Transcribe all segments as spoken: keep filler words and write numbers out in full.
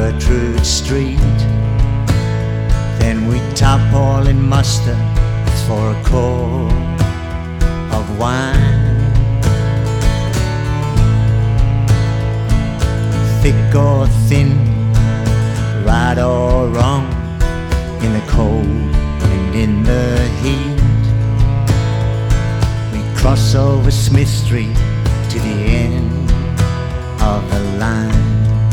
Gertrude Street. Then we tarpaulin muster for a quart of wine. Thick or thin, right or wrong, in the cold and in the heat. We cross over Smith Street to the end of the line.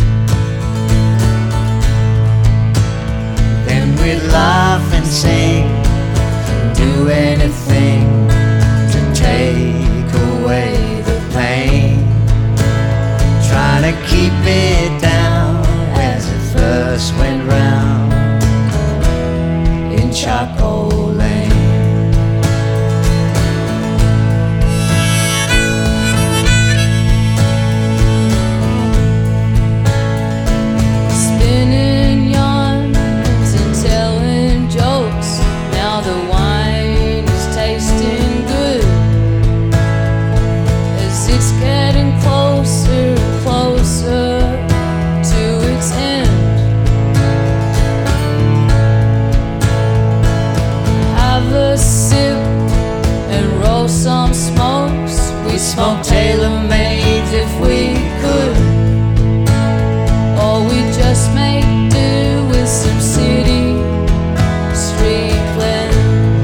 Then we'd laugh and sing, do anything to take away the pain, trying to keep it down as it first went round in Charcoal Lane. Spinning yarns and telling jokes, now the wine is tasting good as it's getting closer and closer to its end. Have a sip and roll some smokes. We smoke tailor-mades if we could, or we just make do with some city street blend.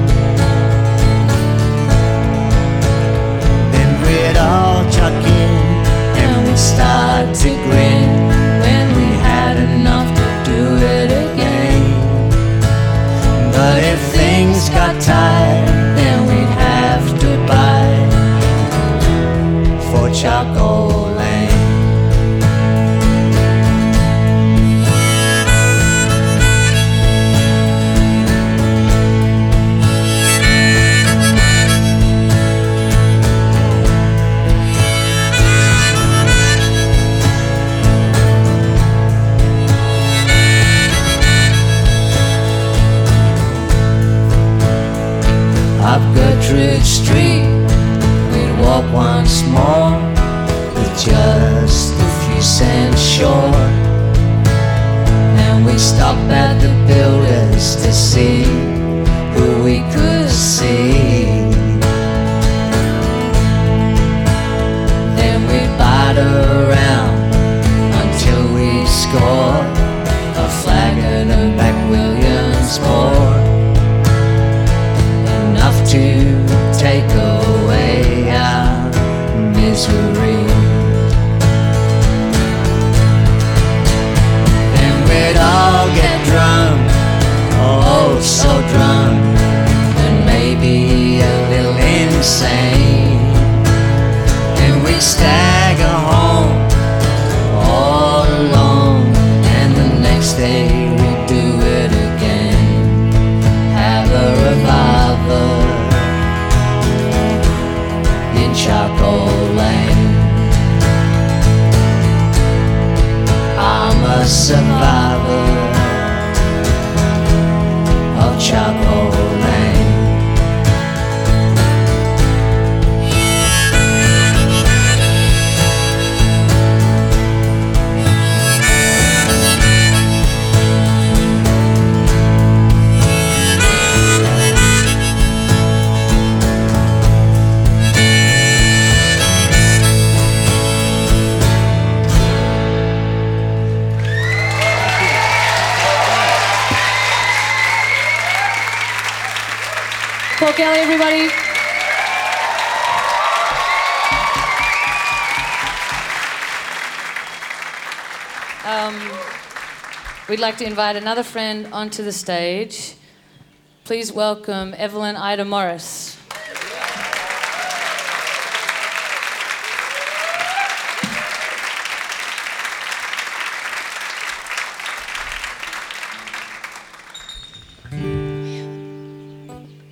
Then we'd all chuck in and we'd start to grin when we had enough to do it again. But if things got tight, then we'd have to buy for Charcoal Lane. Up Gertrude Street, we'd walk once more with just a few cents short, and we'd stop at the builders to see who we could see. Then we'd bite around until we scored a flagon of Back Williamsport, enough to take away our misery. And we'd all get drunk, oh so drunk, and maybe a little insane. And we'd stagger home all alone, and the next day we'd do it again. Have a revolver in Charcoal Lane. I'm a survivor of Charcoal Lane. Paul Kelly, everybody. Um, we'd like to invite another friend onto the stage. Please welcome Evelyn Ida Morris.